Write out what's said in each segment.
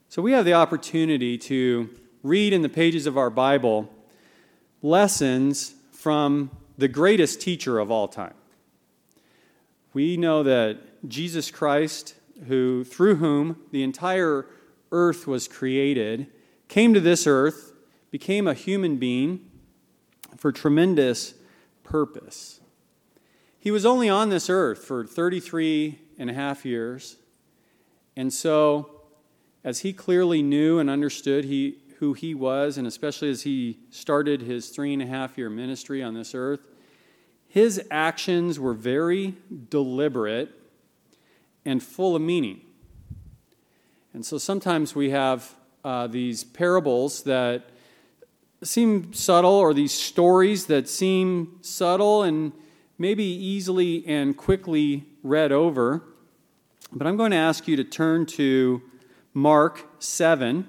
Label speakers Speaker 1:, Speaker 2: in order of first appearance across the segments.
Speaker 1: So we have the opportunity to read in the pages of our Bible lessons from the greatest teacher of all time. We know that Jesus Christ, through whom the entire earth was created, came to this earth, became a human being for tremendous purpose. He was only on this earth for 33 and a half years, and so as he clearly knew and understood who he was, and especially as he started his 3.5-year ministry on this earth, his actions were very deliberate and full of meaning. And so sometimes we have these parables that seem subtle, or these stories that seem subtle and maybe easily and quickly read over. But I'm going to ask you to turn to Mark 7,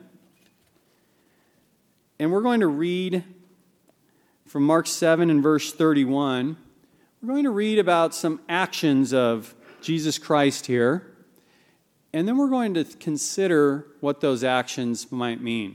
Speaker 1: and we're going to read from Mark 7 and verse 31. We're going to read about some actions of Jesus Christ here, and then we're going to consider what those actions might mean.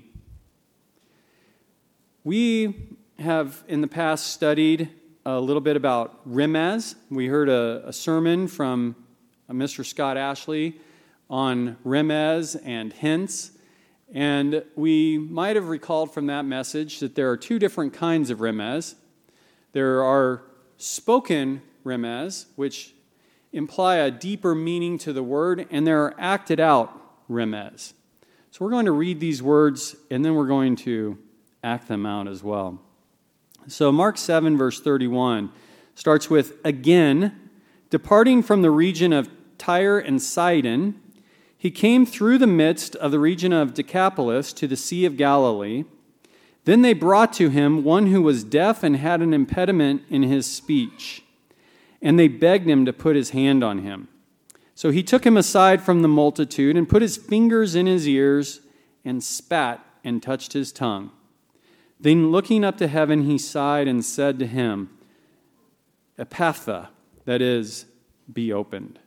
Speaker 1: We have in the past studied a little bit about Remez. We heard a sermon from Mr. Scott Ashley on Remez and hints, and we might have recalled from that message that there are two different kinds of Remez. There are spoken Remez, which imply a deeper meaning to the word, and there are acted out Remez. So we're going to read these words, and then we're going to act them out as well. So Mark 7, verse 31 starts with, "Again, departing from the region of Tyre and Sidon, he came through the midst of the region of Decapolis to the Sea of Galilee. Then they brought to him one who was deaf and had an impediment in his speech, and they begged him to put his hand on him. So he took him aside from the multitude and put his fingers in his ears and spat and touched his tongue. Then looking up to heaven, he sighed and said to him, 'Ephphatha,' that is, be opened."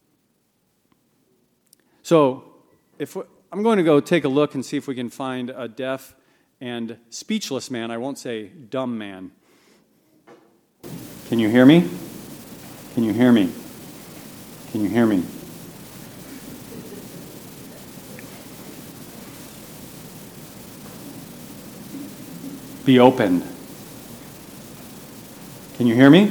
Speaker 1: So I'm going to go take a look and see if we can find a deaf and speechless man. I won't say dumb man. Can you hear me? Can you hear me? Can you hear me? Be opened. Can you hear me?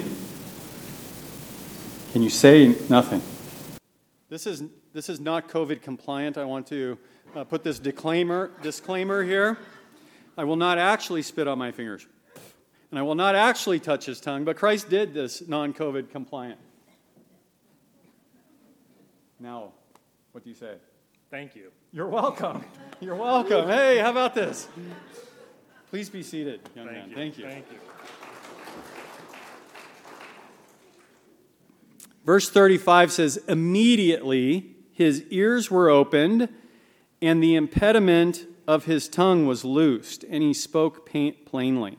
Speaker 1: Can you say nothing? This is not COVID compliant. I want to put this disclaimer here. I will not actually spit on my fingers, and I will not actually touch his tongue, but Christ did this non-COVID compliant. Now, what do you say?
Speaker 2: Thank you.
Speaker 1: You're welcome. You're welcome. Hey, how about this? Please be seated, young man. Thank you.
Speaker 2: Thank you.
Speaker 1: Verse 35 says, "Immediately his ears were opened, and the impediment of his tongue was loosed, and he spoke plainly.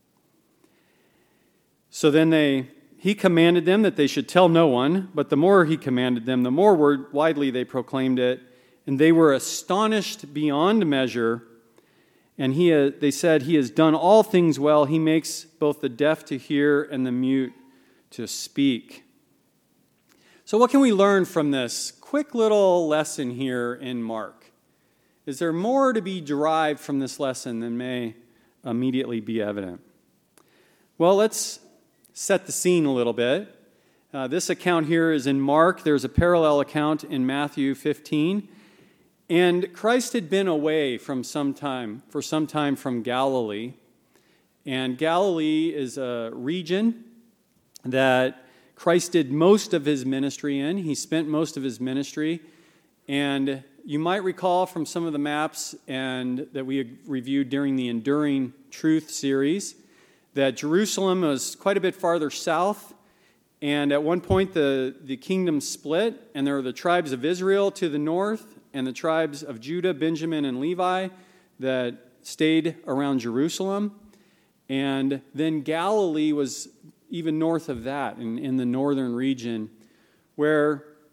Speaker 1: So then he commanded them that they should tell no one, but the more he commanded them, the more widely they proclaimed it, and they were astonished beyond measure. And they said, 'He has done all things well. He makes both the deaf to hear and the mute to speak.'" So what can we learn from this quick little lesson here in Mark? Is there more to be derived from this lesson than may immediately be evident? Well, let's set the scene a little bit. This account here is in Mark. There's a parallel account in Matthew 15. And Christ had been away for some time from Galilee. And Galilee is a region that Christ did most of his ministry in. He spent most of his ministry. And you might recall from some of the maps that we reviewed during the Enduring Truth series that Jerusalem was quite a bit farther south. And at one point the kingdom split, and there were the tribes of Israel to the north and the tribes of Judah, Benjamin, and Levi that stayed around Jerusalem. And then Galilee was even north of that, in the northern region, where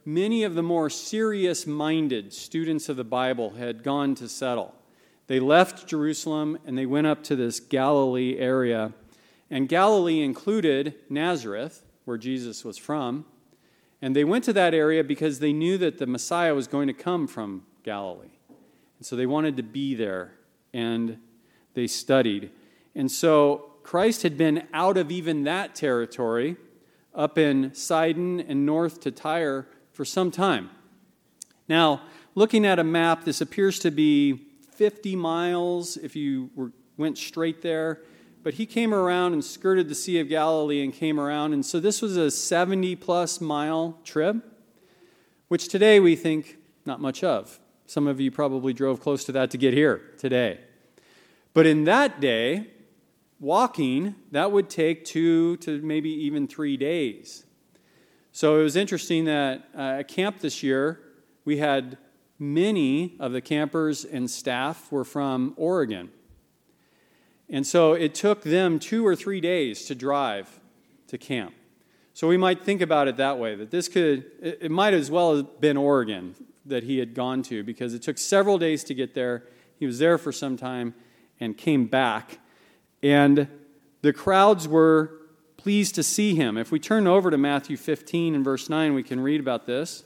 Speaker 1: many of the more serious-minded students of the Bible had gone to settle. They left Jerusalem and they went up to this Galilee area. And Galilee included Nazareth, where Jesus was from. And they went to that area because they knew that the Messiah was going to come from Galilee. And so they wanted to be there, and they studied. And so Christ had been out of even that territory, up in Sidon and north to Tyre, for some time. Now, looking at a map, this appears to be 50 miles if you went straight there. But he came around and skirted the Sea of Galilee and came around. And so this was a 70-plus mile trip, which today we think not much of. Some of you probably drove close to that to get here today. But in that day, walking, that would take 2 to maybe even 3 days. So it was interesting that at camp this year, we had many of the campers and staff were from Oregon. And so it took them 2 or 3 days to drive to camp. So we might think about it that way, that it might as well have been Oregon that he had gone to, because it took several days to get there. He was there for some time and came back. And the crowds were pleased to see him. If we turn over to Matthew 15 and verse 9, we can read about this.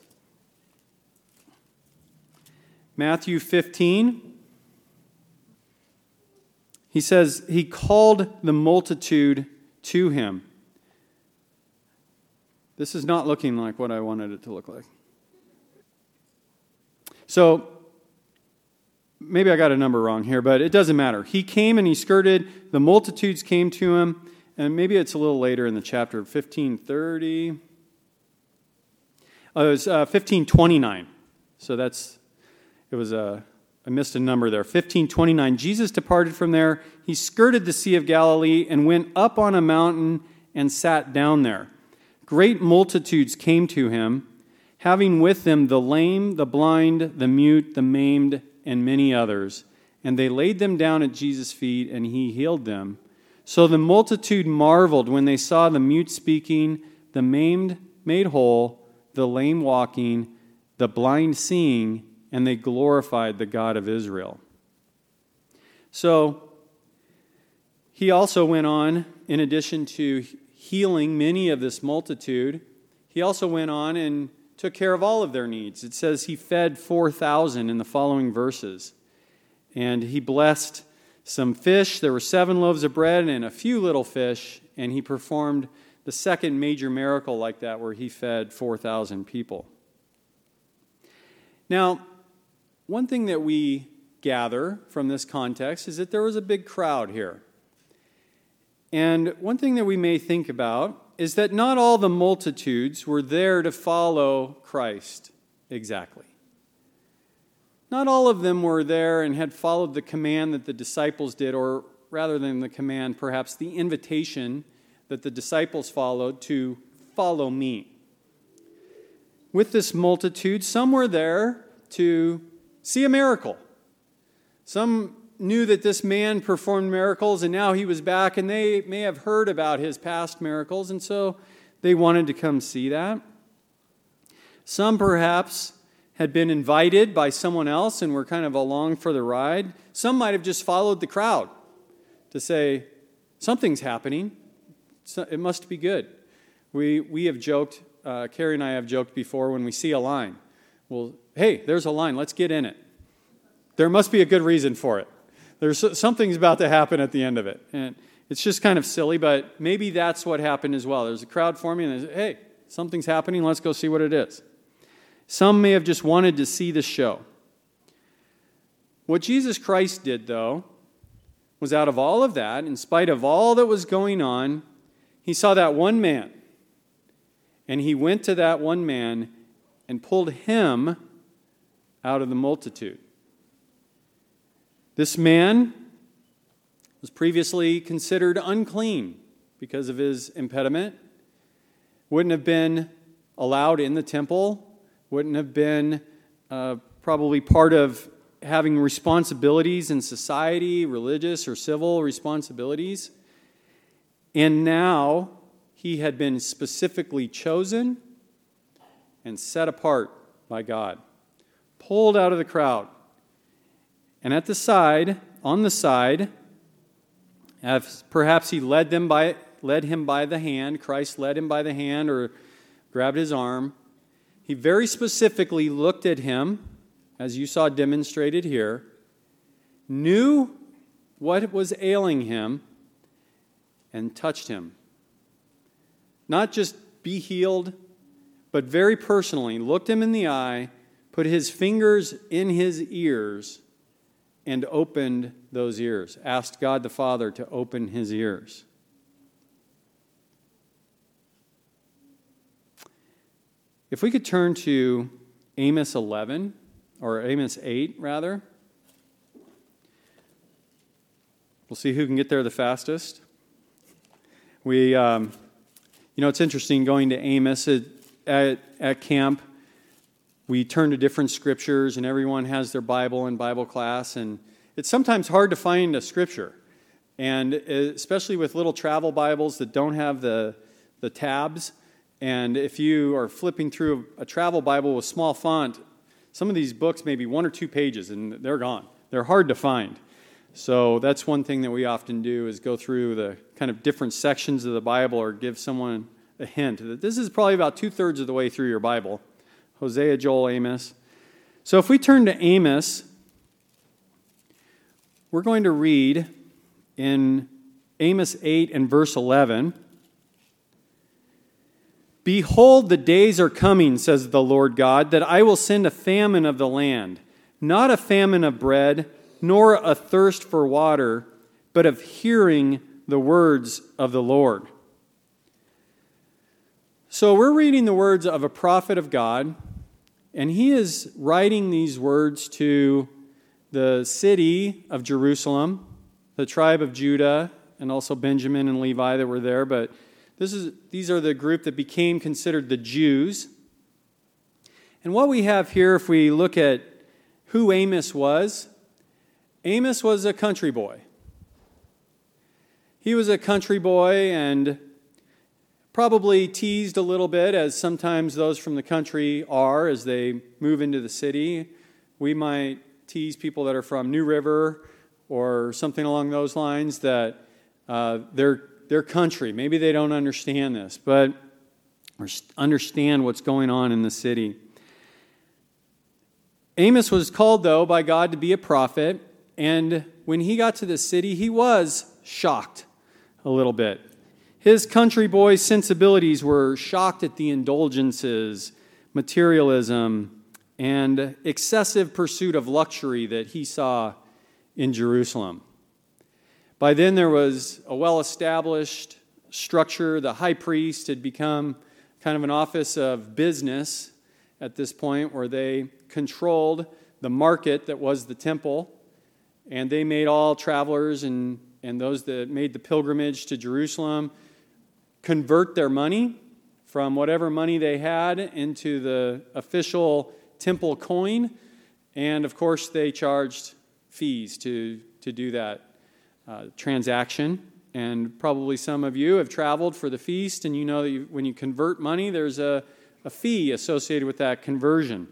Speaker 1: Matthew 15. He says, he called the multitude to him. This is not looking like what I wanted it to look like. So, maybe I got a number wrong here, but it doesn't matter. He came and he skirted, the multitudes came to him, and maybe it's a little later in the chapter, 1530. It was 1529. So I missed a number there. 1529. Jesus departed from there. He skirted the Sea of Galilee and went up on a mountain and sat down there. Great multitudes came to him, having with them the lame, the blind, the mute, the maimed, and many others. And they laid them down at Jesus' feet, and he healed them. So the multitude marveled when they saw the mute speaking, the maimed made whole, the lame walking, the blind seeing, and they glorified the God of Israel. So, he also went on, in addition to healing many of this multitude, he also went on and took care of all of their needs. It says he fed 4,000 in the following verses. And he blessed some fish. There were 7 loaves of bread and a few little fish. And he performed the second major miracle like that, where he fed 4,000 people. Now, one thing that we gather from this context is that there was a big crowd here. And one thing that we may think about is that not all the multitudes were there to follow Christ exactly. Not all of them were there and had followed the command that the disciples did, or rather than the command, perhaps the invitation that the disciples followed to follow me. With this multitude, some were there to see a miracle. Some knew that this man performed miracles and now he was back, and they may have heard about his past miracles, and so they wanted to come see that. Some perhaps had been invited by someone else and were kind of along for the ride. Some might have just followed the crowd to say, something's happening. It must be good. We have joked, Carrie and I have joked before, when we see a line, well, hey, there's a line, let's get in it. There must be a good reason for it. Something's about to happen at the end of it. And it's just kind of silly, but maybe that's what happened as well. There's a crowd forming, and they say, hey, something's happening, let's go see what it is. Some may have just wanted to see the show. What Jesus Christ did, though, was out of all of that, in spite of all that was going on, he saw that one man, and he went to that one man and pulled him out of the multitude. This man was previously considered unclean because of his impediment, wouldn't have been allowed in the temple, wouldn't have been probably part of having responsibilities in society, religious or civil responsibilities. And now he had been specifically chosen and set apart by God, pulled out of the crowd. And at the side, on the side, as perhaps he led him by the hand, Christ led him by the hand or grabbed his arm, he very specifically looked at him, as you saw demonstrated here, knew what was ailing him, and touched him. Not just be healed, but very personally looked him in the eye, put his fingers in his ears, and opened those ears. Asked God the Father to open his ears. If we could turn to Amos 11, or Amos 8, rather. We'll see who can get there the fastest. It's interesting going to Amos at camp. We turn to different scriptures, and everyone has their Bible in Bible class, and it's sometimes hard to find a scripture. And especially with little travel Bibles that don't have the tabs, and if you are flipping through a travel Bible with small font, some of these books may be 1 or 2 pages, and they're gone. They're hard to find. So that's one thing that we often do is go through the kind of different sections of the Bible or give someone a hint that this is probably about 2/3 of the way through your Bible. Hosea, Joel, Amos. So if we turn to Amos, we're going to read in Amos 8 and verse 11, "Behold, the days are coming, says the Lord God, that I will send a famine of the land, not a famine of bread, nor a thirst for water, but of hearing the words of the Lord." So we're reading the words of a prophet of God, and he is writing these words to the city of Jerusalem, the tribe of Judah, and also Benjamin and Levi that were there, but these are the group that became considered the Jews. And what we have here, if we look at who Amos was a country boy. He was a country boy and probably teased a little bit, as sometimes those from the country are as they move into the city. We might tease people that are from New River or something along those lines that they're country. Maybe they don't understand this, but or understand what's going on in the city. Amos was called, though, by God to be a prophet, and when he got to the city, he was shocked a little bit. His country boy sensibilities were shocked at the indulgences, materialism, and excessive pursuit of luxury that he saw in Jerusalem. By then, there was a well-established structure. The high priest had become kind of an office of business at this point, where they controlled the market that was the temple, and they made all travelers and those that made the pilgrimage to Jerusalem convert their money from whatever money they had into the official temple coin, and of course they charged fees to do that transaction. And probably some of you have traveled for the feast, and you know that when you convert money, there's a fee associated with that conversion.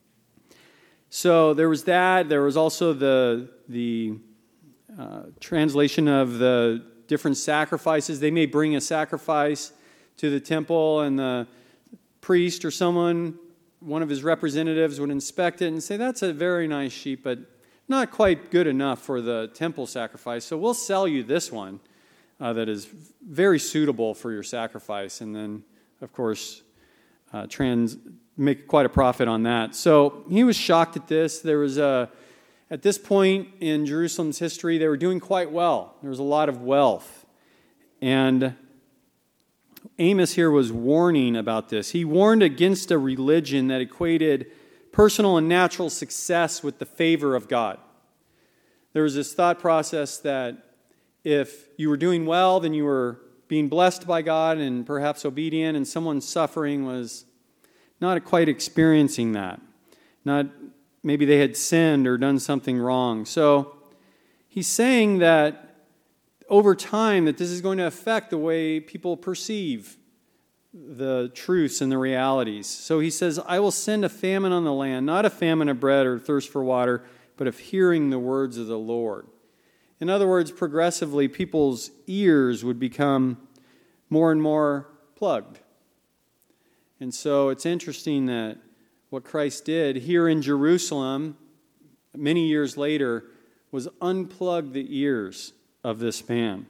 Speaker 1: So there was that. There was also the translation of the different sacrifices. They may bring a sacrifice to the temple, and the priest or one of his representatives would inspect it and say, "That's a very nice sheep, but not quite good enough for the temple sacrifice. So we'll sell you this one that is very suitable for your sacrifice." And then, of course, make quite a profit on that. So he was shocked at this. There was at this point in Jerusalem's history, they were doing quite well. There was a lot of wealth. And Amos here was warning about this. He warned against a religion that equated personal and natural success with the favor of God. There was this thought process that if you were doing well, then you were being blessed by God and perhaps obedient, and someone suffering was not quite experiencing that. Maybe they had sinned or done something wrong. So he's saying that over time that this is going to affect the way people perceive the truths and the realities. So he says, I will send a famine on the land, not a famine of bread or thirst for water, but of hearing the words of the Lord. In other words, progressively, people's ears would become more and more plugged. And so it's interesting that what Christ did here in Jerusalem, many years later, was unplug the ears of this man.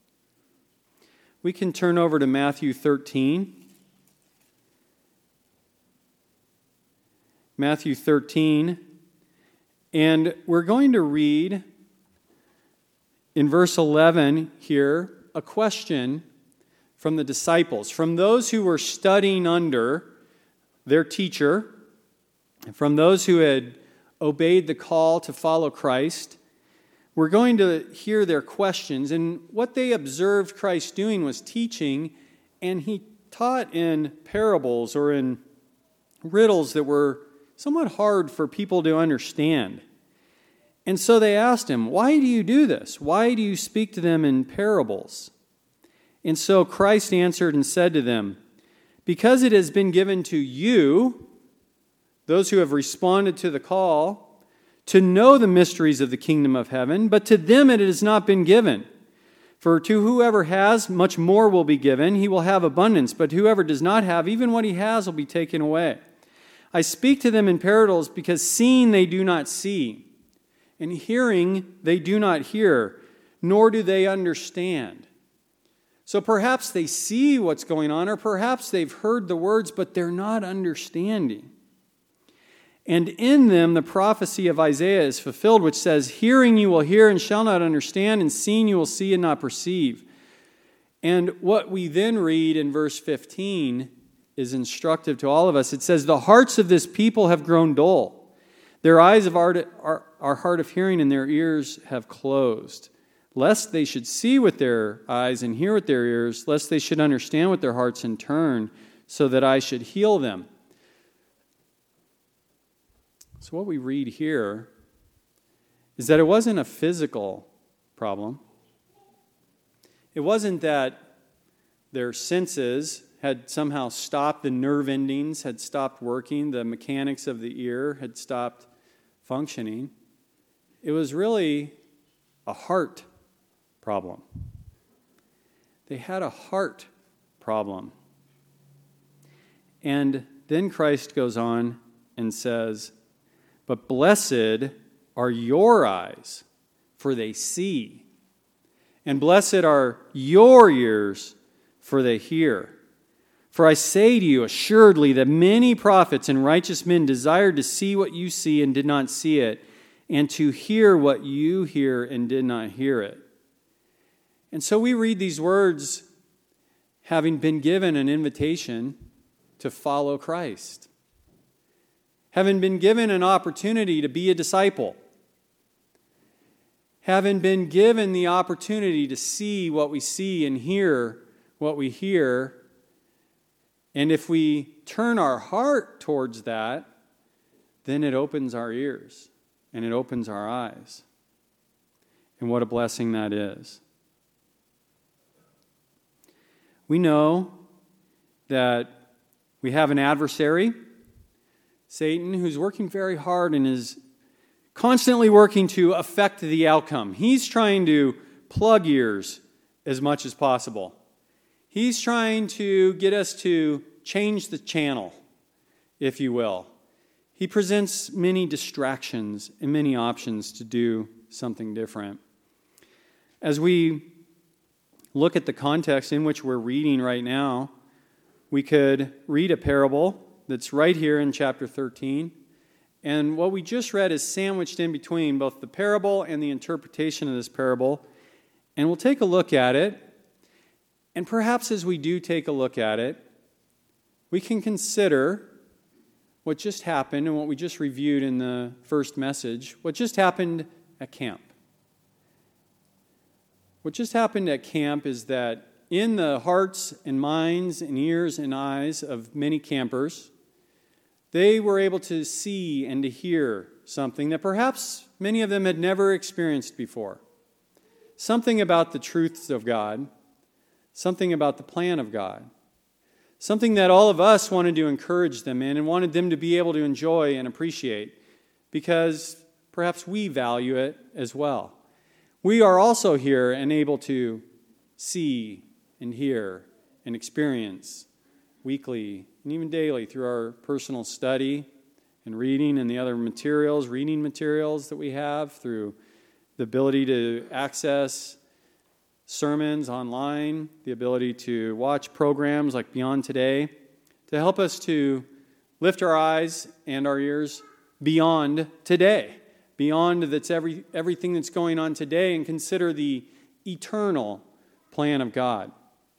Speaker 1: We can turn over to Matthew 13. Matthew 13. And we're going to read in verse 11 here a question from the disciples, from those who were studying under their teacher, from those who had obeyed the call to follow Christ. We're going to hear their questions, and what they observed Christ doing was teaching, and he taught in parables or in riddles that were somewhat hard for people to understand. And so they asked him, why do you do this? Why do you speak to them in parables? And so Christ answered and said to them, because it has been given to you, those who have responded to the call, to know the mysteries of the kingdom of heaven, but to them it has not been given. For to whoever has, much more will be given. He will have abundance, but whoever does not have, even what he has will be taken away. I speak to them in parables because seeing they do not see, and hearing they do not hear, nor do they understand. So perhaps they see what's going on, or perhaps they've heard the words, but they're not understanding. And in them the prophecy of Isaiah is fulfilled, which says, hearing you will hear and shall not understand, and seeing you will see and not perceive. And what we then read in verse 15 is instructive to all of us. It says, the hearts of this people have grown dull. Their eyes are hard of hearing, and their ears have closed. Lest they should see with their eyes and hear with their ears, lest they should understand with their hearts and turn, so that I should heal them. So what we read here is that it wasn't a physical problem. It wasn't that their senses had somehow stopped, the nerve endings had stopped working, the mechanics of the ear had stopped functioning. It was really a heart problem. They had a heart problem. And then Christ goes on and says, but blessed are your eyes, for they see. And blessed are your ears, for they hear. For I say to you assuredly that many prophets and righteous men desired to see what you see and did not see it, and to hear what you hear and did not hear it. And so we read these words having been given an invitation to follow Christ, having been given an opportunity to be a disciple, having been given the opportunity to see what we see and hear what we hear. And if we turn our heart towards that, then it opens our ears and it opens our eyes. And what a blessing that is. We know that we have an adversary, Satan, who's working very hard and is constantly working to affect the outcome. He's trying to plug ears as much as possible. He's trying to get us to change the channel, if you will. He presents many distractions and many options to do something different. As we look at the context in which we're reading right now, we could read a parable that's right here in chapter 13. And what we just read is sandwiched in between both the parable and the interpretation of this parable. And we'll take a look at it. And perhaps as we do take a look at it, we can consider what just happened and what we just reviewed in the first message, what just happened at camp. What just happened at camp is that in the hearts and minds and ears and eyes of many campers, they were able to see and to hear something that perhaps many of them had never experienced before. Something about the truths of God, something about the plan of God, something that all of us wanted to encourage them in and wanted them to be able to enjoy and appreciate, because perhaps we value it as well. We are also here and able to see and hear and experience weekly and even daily through our personal study and reading and the other materials, reading materials that we have, through the ability to access sermons online, the ability to watch programs like Beyond Today, to help us to lift our eyes and our ears beyond today, beyond everything that's going on today, and consider the eternal plan of God.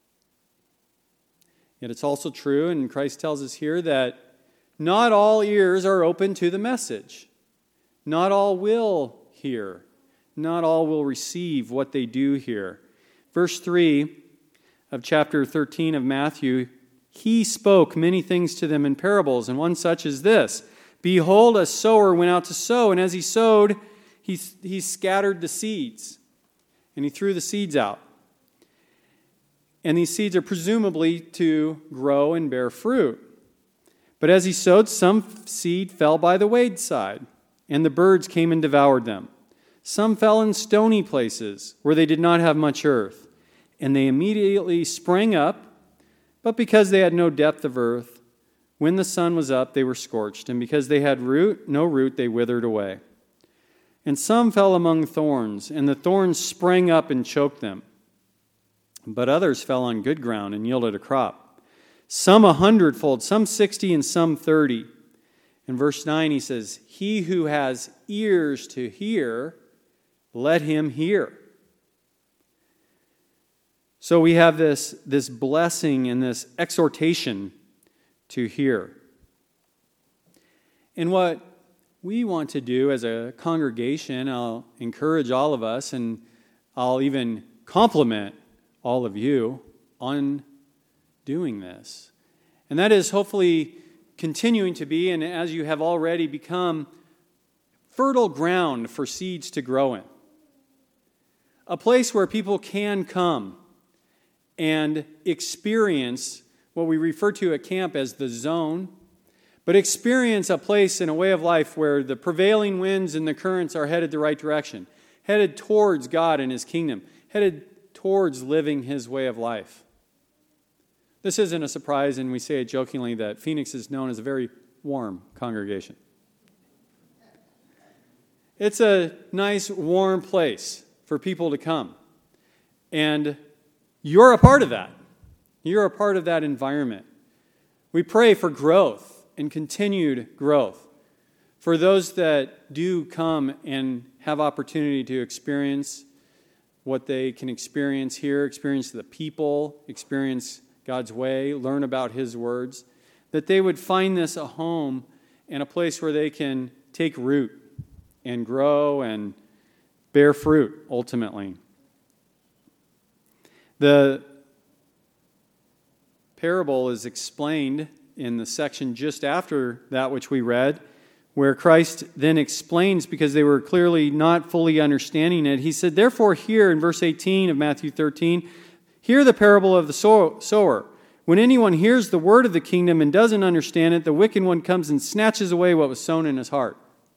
Speaker 1: Yet it's also true, and Christ tells us here, that not all ears are open to the message. Not all will hear. Not all will receive what they do hear. Verse 3 of chapter 13 of Matthew, he spoke many things to them in parables, and one such is this. Behold, a sower went out to sow, and as he sowed, he scattered the seeds, and he threw the seeds out. And these seeds are presumably to grow and bear fruit. But as he sowed, some seed fell by the wayside, and the birds came and devoured them. Some fell in stony places where they did not have much earth, and they immediately sprang up, but because they had no depth of earth, when the sun was up, they were scorched, and because they had no root, they withered away. And some fell among thorns, and the thorns sprang up and choked them. But others fell on good ground and yielded a crop. Some 100-fold, some 60, and some 30. In verse 9 he says, he who has ears to hear, let him hear. So we have this blessing and this exhortation to hear. And what we want to do as a congregation, I'll encourage all of us, and I'll even compliment all of you on doing this. And that is hopefully continuing to be, and as you have already become, fertile ground for seeds to grow in. A place where people can come and experience what we refer to at camp as the zone, but experience a place and a way of life where the prevailing winds and the currents are headed the right direction, headed towards God and His kingdom, headed towards living His way of life. This isn't a surprise, and we say it jokingly that Phoenix is known as a very warm congregation. It's a nice, warm place for people to come. And you're a part of that. You're a part of that environment. We pray for growth and continued growth for those that do come and have opportunity to experience what they can experience here, experience the people, experience God's way, learn about His words, that they would find this a home and a place where they can take root and grow and bear fruit, ultimately. The parable is explained in the section just after that which we read, where Christ then explains, because they were clearly not fully understanding it. He said, therefore here in verse 18 of Matthew 13, hear the parable of the sower. When anyone hears the word of the kingdom and doesn't understand it, the wicked one comes and snatches away what was sown in his heart.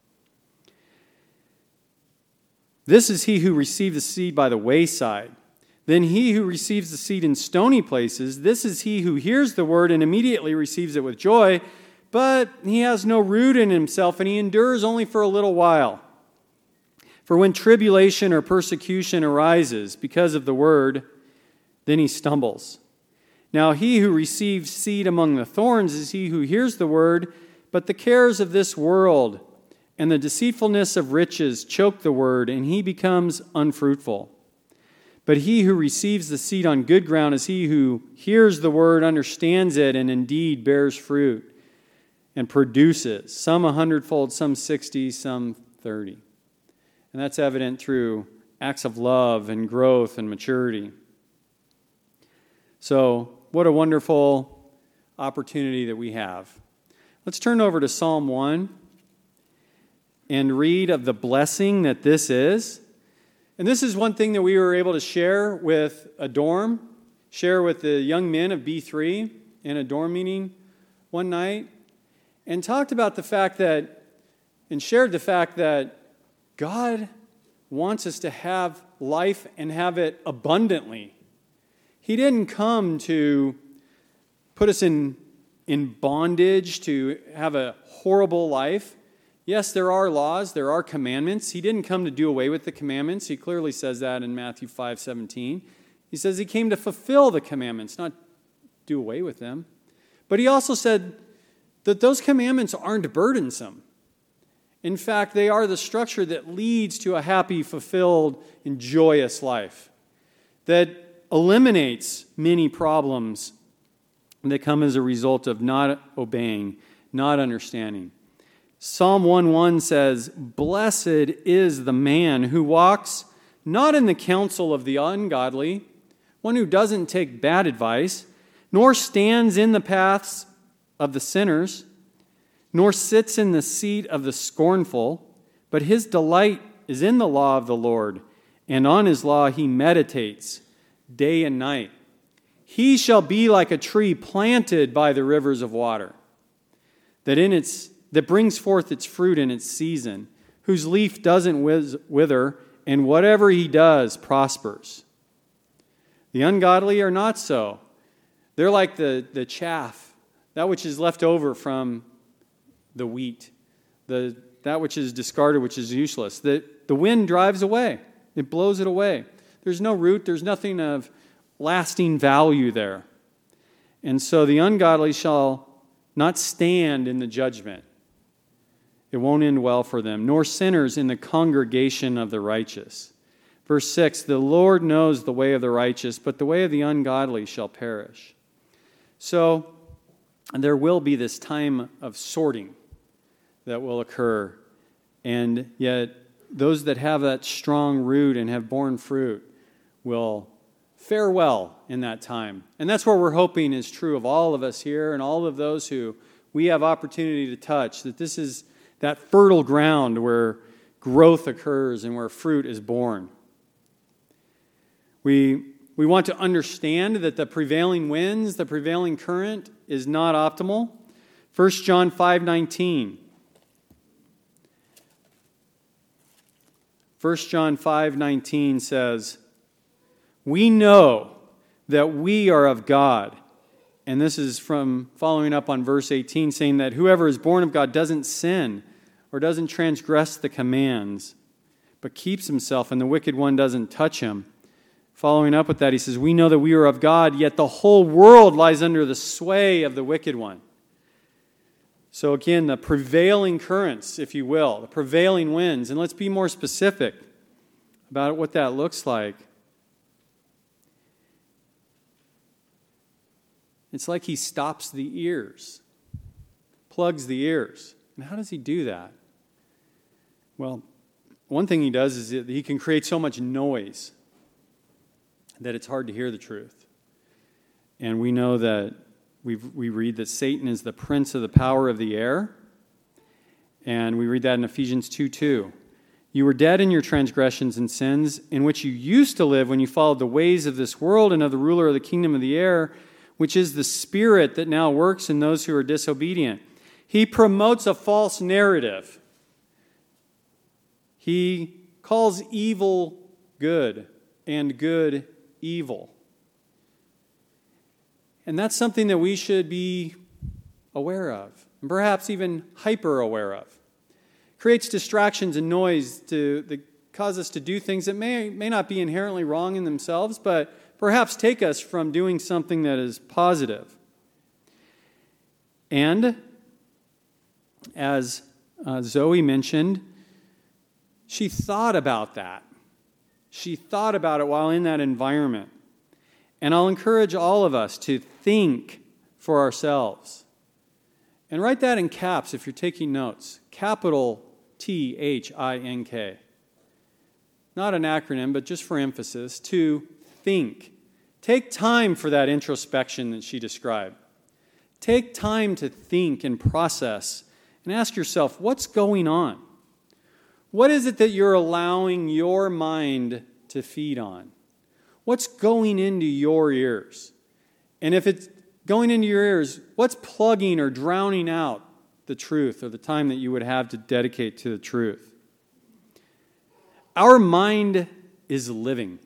Speaker 1: This is he who received the seed by the wayside. Then he who receives the seed in stony places, this is he who hears the word and immediately receives it with joy, but he has no root in himself, and he endures only for a little while. For when tribulation or persecution arises because of the word, then he stumbles. Now he who receives seed among the thorns is he who hears the word, but the cares of this world and the deceitfulness of riches choke the word, and he becomes unfruitful. But he who receives the seed on good ground is he who hears the word, understands it, and indeed bears fruit and produces, some 100-fold, some 60, some 30. And that's evident through acts of love and growth and maturity. So, what a wonderful opportunity that we have. Let's turn over to Psalm 1 and read of the blessing that this is. And this is one thing that we were able to share with a dorm, share with the young men of B3 in a dorm meeting one night and talked about the fact that, and shared the fact that God wants us to have life and have it abundantly. He didn't come to put us in bondage, to have a horrible life. Yes, there are laws, there are commandments. He didn't come to do away with the commandments. He clearly says that in Matthew 5:17. He says he came to fulfill the commandments, not do away with them. But he also said that those commandments aren't burdensome. In fact, they are the structure that leads to a happy, fulfilled, and joyous life, that eliminates many problems that come as a result of not obeying, not understanding. Psalm 1:1 says, "Blessed is the man who walks not in the counsel of the ungodly," one who doesn't take bad advice, "nor stands in the paths of the sinners, nor sits in the seat of the scornful, but his delight is in the law of the Lord, and on his law he meditates day and night. He shall be like a tree planted by the rivers of water, that brings forth its fruit in its season, whose leaf doesn't wither, and whatever he does prospers." The ungodly are not so. They're like the chaff, that which is left over from the wheat, that which is discarded, which is useless. The wind drives away. It blows it away. There's no root. There's nothing of lasting value there. And so the ungodly shall not stand in the judgment. It won't end well for them, nor sinners in the congregation of the righteous. Verse 6, "The Lord knows the way of the righteous, but the way of the ungodly shall perish." So there will be this time of sorting that will occur, and yet those that have that strong root and have borne fruit will fare well in that time. And that's what we're hoping is true of all of us here and all of those who we have opportunity to touch, that this is that fertile ground where growth occurs and where fruit is born. We want to understand that the prevailing winds, the prevailing current is not optimal. 1 John 5:19. 1 John 5:19 says, "We know that we are of God." And this is from following up on verse 18, saying that whoever is born of God doesn't sin or doesn't transgress the commands, but keeps himself, and the wicked one doesn't touch him. Following up with that, he says, "We know that we are of God, yet the whole world lies under the sway of the wicked one." So again, the prevailing currents, if you will, the prevailing winds. And let's be more specific about what that looks like. It's like he stops the ears, plugs the ears. And how does he do that? Well, one thing he does is that he can create so much noise that it's hard to hear the truth. And we know that we read that Satan is the prince of the power of the air. And we read that in Ephesians 2:2. "You were dead in your transgressions and sins, in which you used to live when you followed the ways of this world and of the ruler of the kingdom of the air, which is the spirit that now works in those who are disobedient." He promotes a false narrative. He calls evil good and good evil. And that's something that we should be aware of, and perhaps even hyper aware of. Creates distractions and noise that cause us to do things that may not be inherently wrong in themselves, but perhaps take us from doing something that is positive. And as Zoe mentioned, she thought about that. She thought about it while in that environment. And I'll encourage all of us to think for ourselves. And write that in caps if you're taking notes. Capital THINK. Not an acronym, but just for emphasis, to think. Take time for that introspection that she described. Take time to think and process and ask yourself, what's going on? What is it that you're allowing your mind to feed on? What's going into your ears? And if going into your ears, what's plugging or drowning out the truth or the time that you would have to dedicate to the truth? Our mind is living.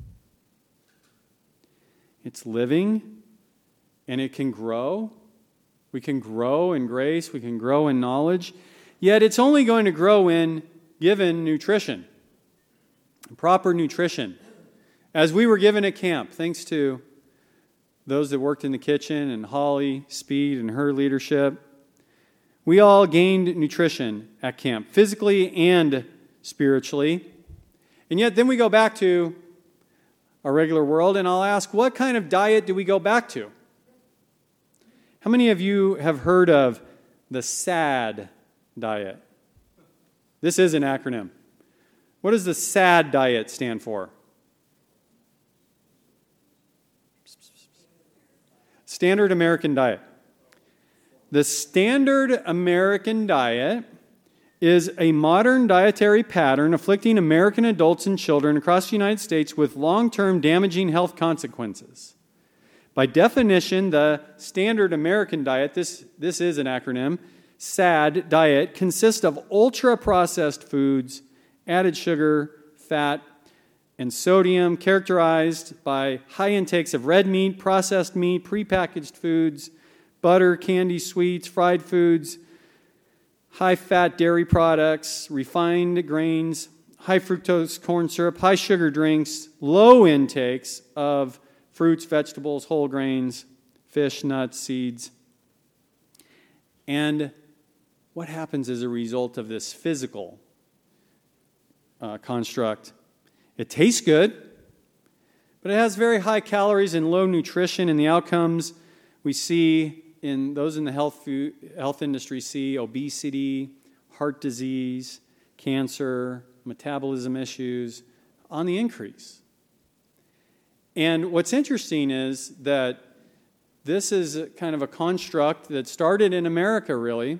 Speaker 1: It's living, and it can grow. We can grow in grace. We can grow in knowledge. Yet it's only going to grow in given nutrition, proper nutrition. As we were given at camp, thanks to those that worked in the kitchen and Holly Speed and her leadership, we all gained nutrition at camp, physically and spiritually. And yet then we go back to our regular world, and I'll ask, what kind of diet do we go back to? How many of you have heard of the SAD diet? This is an acronym. What does the SAD diet stand for? Standard American Diet. The Standard American Diet is a modern dietary pattern afflicting American adults and children across the United States with long-term damaging health consequences. By definition, the Standard American Diet, this is an acronym, SAD diet, consists of ultra-processed foods, added sugar, fat, and sodium, characterized by high intakes of red meat, processed meat, prepackaged foods, butter, candy, sweets, fried foods, high-fat dairy products, refined grains, high-fructose corn syrup, high-sugar drinks, low intakes of fruits, vegetables, whole grains, fish, nuts, seeds. And what happens as a result of this physical construct? It tastes good, but it has very high calories and low nutrition, and the outcomes we see in those in the health industry see obesity, heart disease, cancer, metabolism issues on the increase. And what's interesting is that this is kind of a construct that started in America, really.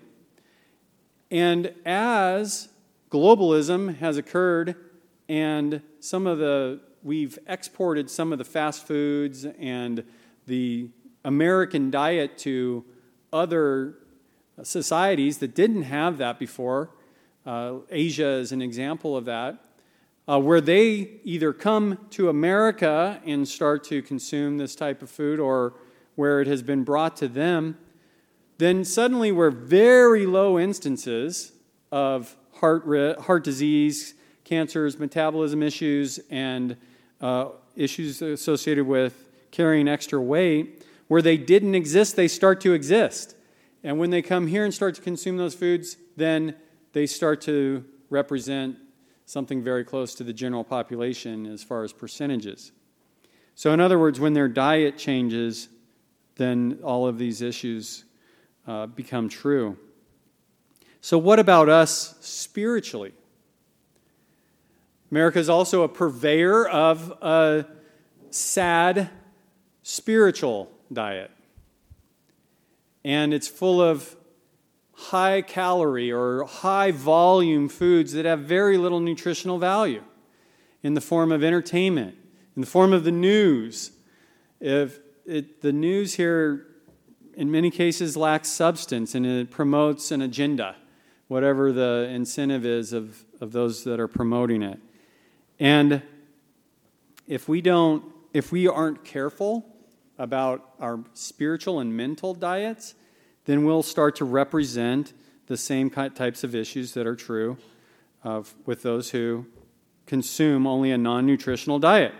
Speaker 1: And as globalism has occurred and we've exported some of the fast foods and the American diet to other societies that didn't have that before. Asia is an example of that, where they either come to America and start to consume this type of food or where it has been brought to them, then suddenly we're very low instances of heart disease, cancers, metabolism issues, and issues associated with carrying extra weight. Where they didn't exist, they start to exist. And when they come here and start to consume those foods, then they start to represent something very close to the general population as far as percentages. So in other words, when their diet changes, then all of these issues become true. So what about us spiritually? America is also a purveyor of a sad spiritual diet. And it's full of high calorie or high volume foods that have very little nutritional value in the form of entertainment, in the form of the news. The news here in many cases lacks substance and it promotes an agenda, whatever the incentive is of those that are promoting it. And if we aren't careful about our spiritual and mental diets, then we'll start to represent the same types of issues that are true with those who consume only a non-nutritional diet.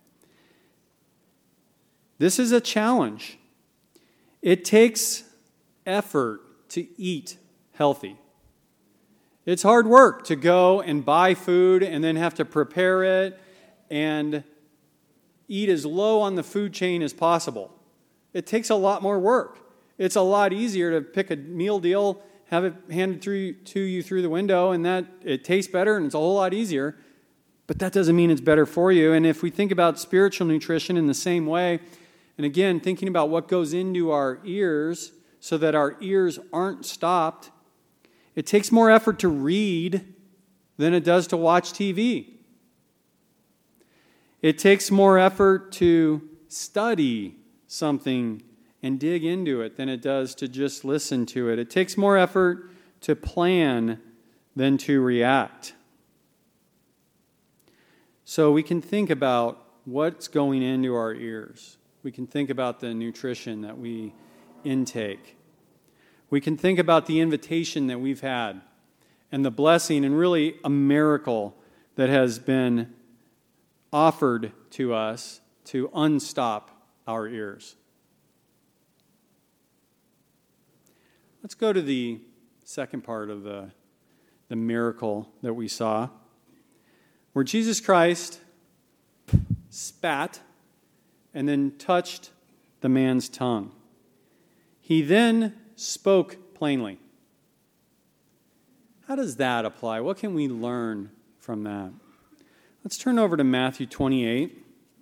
Speaker 1: This is a challenge. It takes effort to eat healthy. It's hard work to go and buy food and then have to prepare it and eat as low on the food chain as possible. It takes a lot more work. It's a lot easier to pick a meal deal, have it handed to you through the window, and that it tastes better and it's a whole lot easier. But that doesn't mean it's better for you. And if we think about spiritual nutrition in the same way, and again, thinking about what goes into our ears so that our ears aren't stopped, it takes more effort to read than it does to watch TV. It takes more effort to study something and dig into it than it does to just listen to it. It takes more effort to plan than to react. So we can think about what's going into our ears. We can think about the nutrition that we intake. We can think about the invitation that we've had and the blessing and really a miracle that has been offered to us to unstop our ears. Let's go to the second part of the miracle that we saw, where Jesus Christ spat and then touched the man's tongue. He then spoke plainly. How does that apply? What can we learn from that? Let's turn over to Matthew 28.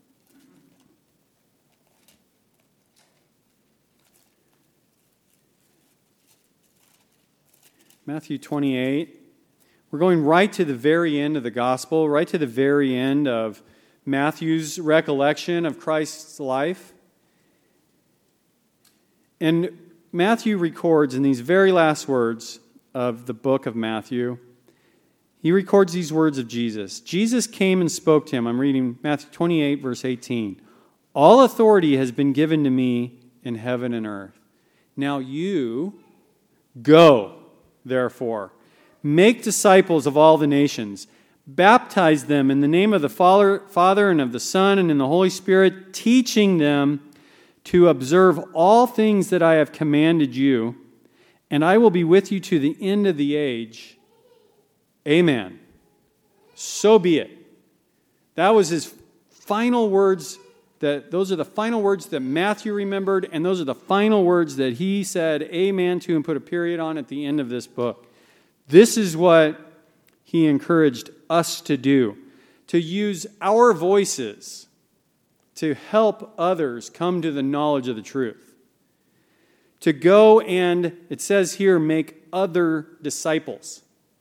Speaker 1: Matthew 28. We're going right to the very end of the gospel, right to the very end of Matthew's recollection of Christ's life. And Matthew records in these very last words of the book of Matthew, he records these words of Jesus. Jesus came and spoke to him. I'm reading Matthew 28, verse 18. All authority has been given to me in heaven and earth. Now you go, therefore, make disciples of all the nations. Baptize them in the name of the Father and of the Son and in the Holy Spirit, teaching them to observe all things that I have commanded you, and I will be with you to the end of the age. Amen. So be it. That was his final words. Those are the final words that Matthew remembered, and those are the final words that he said amen to and put a period on at the end of this book. This is what he encouraged us to do, to use our voices to help others come to the knowledge of the truth. To go and, it says here, make other disciples.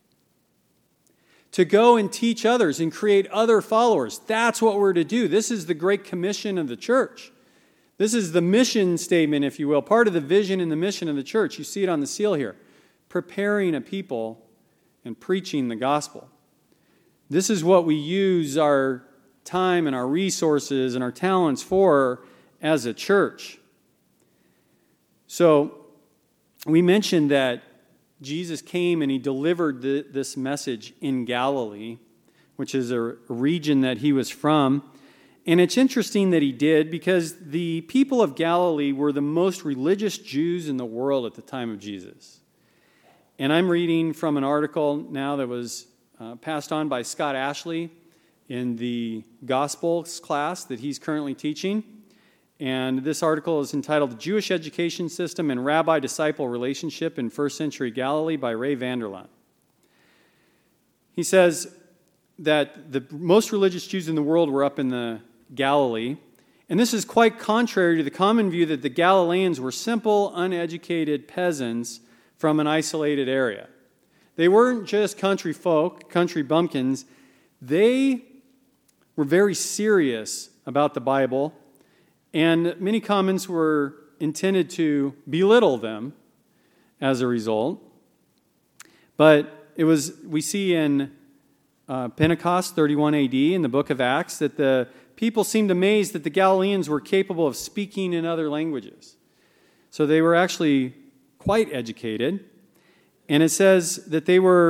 Speaker 1: To go and teach others and create other followers. That's what we're to do. This is the Great Commission of the church. This is the mission statement, if you will, part of the vision and the mission of the church. You see it on the seal here. Preparing a people and preaching the gospel. This is what we use our time and our resources and our talents for as a church. So, we mentioned that Jesus came and he delivered this message in Galilee, which is a region that he was from. And it's interesting that he did because the people of Galilee were the most religious Jews in the world at the time of Jesus. And I'm reading from an article now that was passed on by Scott Ashley in the Gospels class that he's currently teaching. And this article is entitled The Jewish Education System and Rabbi-Disciple Relationship in First Century Galilee by Ray Vanderlaan. He says that the most religious Jews in the world were up in the Galilee. And this is quite contrary to the common view that the Galileans were simple, uneducated peasants from an isolated area. They weren't just country folk, country bumpkins. They were very serious about the Bible, and many comments were intended to belittle them as a result. But we see in Pentecost 31 AD in the book of Acts that the people seemed amazed that the Galileans were capable of speaking in other languages. So they were actually quite educated. And it says that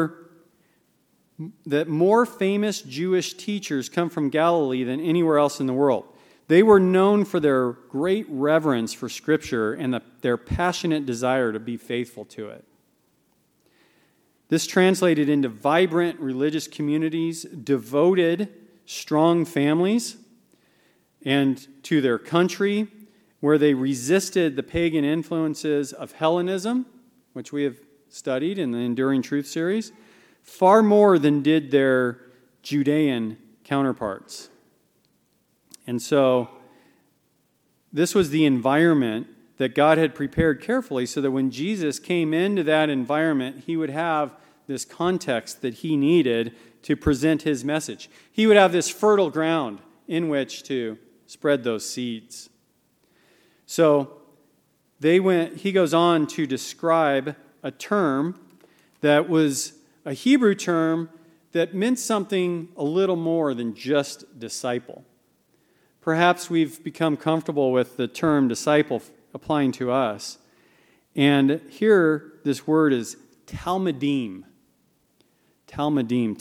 Speaker 1: that more famous Jewish teachers come from Galilee than anywhere else in the world. They were known for their great reverence for Scripture and their passionate desire to be faithful to it. This translated into vibrant religious communities, devoted, strong families, and to their country, where they resisted the pagan influences of Hellenism, which we have studied in the Enduring Truth series, far more than did their Judean counterparts. And so, this was the environment that God had prepared carefully so that when Jesus came into that environment, he would have this context that he needed to present his message. He would have this fertile ground in which to spread those seeds. So, he goes on to describe a term that was a Hebrew term that meant something a little more than just disciple. Perhaps we've become comfortable with the term disciple applying to us. And here, this word is talmidim. Talmidim.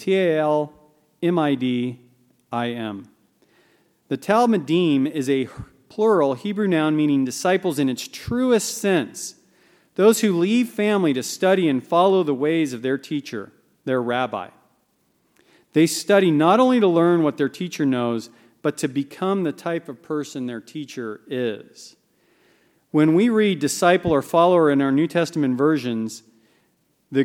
Speaker 1: Talmidim. The talmidim is a plural Hebrew noun meaning disciples in its truest sense. Those who leave family to study and follow the ways of their teacher, their rabbi. They study not only to learn what their teacher knows, but to become the type of person their teacher is. When we read disciple or follower in our New Testament versions, the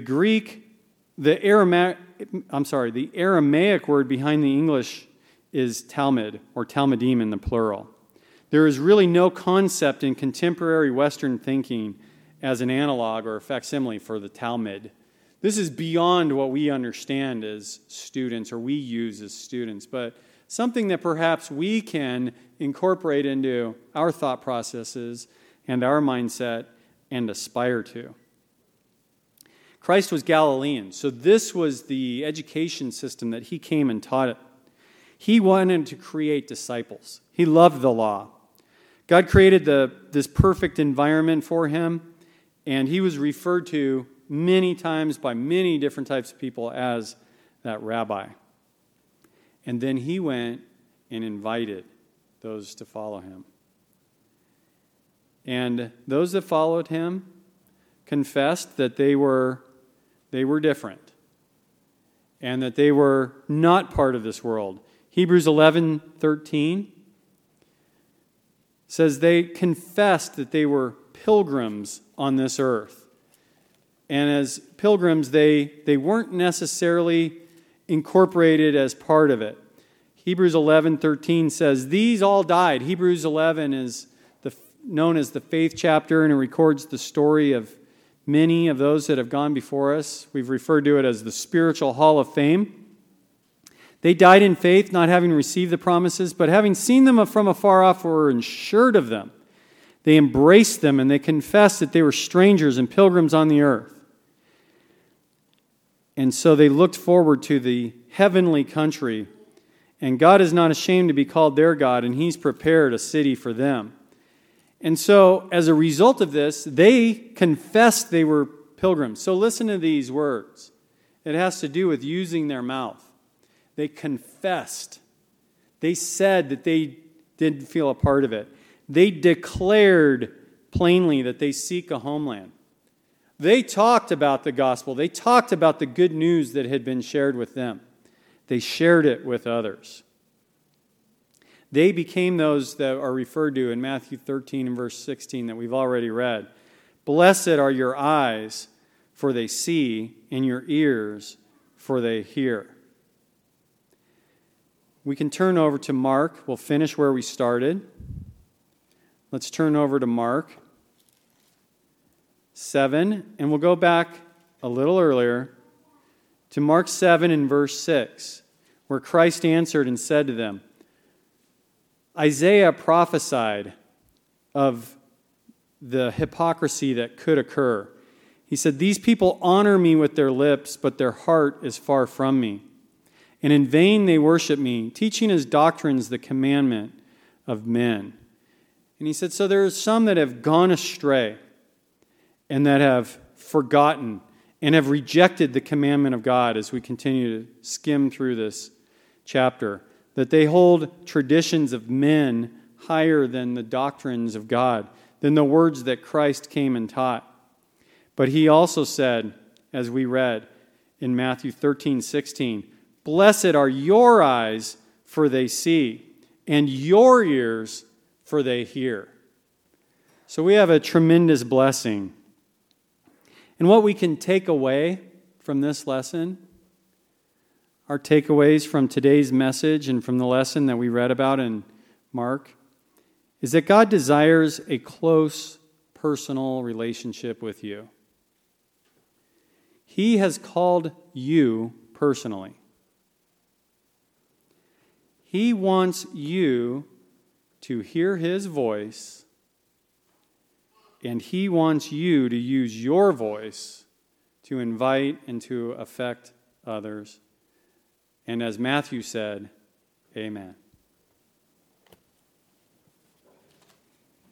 Speaker 1: Aramaic word behind the English is Talmud or Talmudim in the plural. There is really no concept in contemporary Western thinking as an analog or a facsimile for the Talmud. This is beyond what we understand as students or we use as students, but something that perhaps we can incorporate into our thought processes and our mindset and aspire to. Christ was Galilean, so this was the education system that he came and taught it. He wanted to create disciples. He loved the law. God created this perfect environment for him, and he was referred to many times by many different types of people as that rabbi. And then he went and invited those to follow him. And those that followed him confessed that they were different and that they were not part of this world. Hebrews 11:13 says they confessed that they were pilgrims on this earth. And as pilgrims, they weren't necessarily incorporated as part of it. Hebrews 11:13 says, these all died. Hebrews 11 is known as the faith chapter, and it records the story of many of those that have gone before us. We've referred to it as the spiritual hall of fame. They died in faith, not having received the promises, but having seen them from afar off, were assured of them. They embraced them, and they confessed that they were strangers and pilgrims on the earth. And so they looked forward to the heavenly country, and God is not ashamed to be called their God, and he's prepared a city for them. And so, as a result of this, they confessed they were pilgrims. So listen to these words. It has to do with using their mouth. They confessed. They said that they didn't feel a part of it. They declared plainly that they seek a homeland. They talked about the gospel. They talked about the good news that had been shared with them. They shared it with others. They became those that are referred to in Matthew 13 and verse 16 that we've already read. Blessed are your eyes, for they see, and your ears, for they hear. We can turn over to Mark. We'll finish where we started. Let's turn over to Mark 7, and we'll go back a little earlier to Mark 7 and verse 6, where Christ answered and said to them, Isaiah prophesied of the hypocrisy that could occur. He said, these people honor me with their lips, but their heart is far from me. And in vain they worship me, teaching as doctrines the commandment of men. And he said, so there are some that have gone astray and that have forgotten and have rejected the commandment of God as we continue to skim through this chapter, that they hold traditions of men higher than the doctrines of God, than the words that Christ came and taught. But he also said, as we read in Matthew 13:16, blessed are your eyes, for they see, and your ears, for they hear. So we have a tremendous blessing. And what we can take away from this lesson, our takeaways from today's message and from the lesson that we read about in Mark, is that God desires a close, personal relationship with you. He has called you personally. He wants you to hear his voice And he wants you to use your voice to invite and to affect others. And as Matthew said, amen.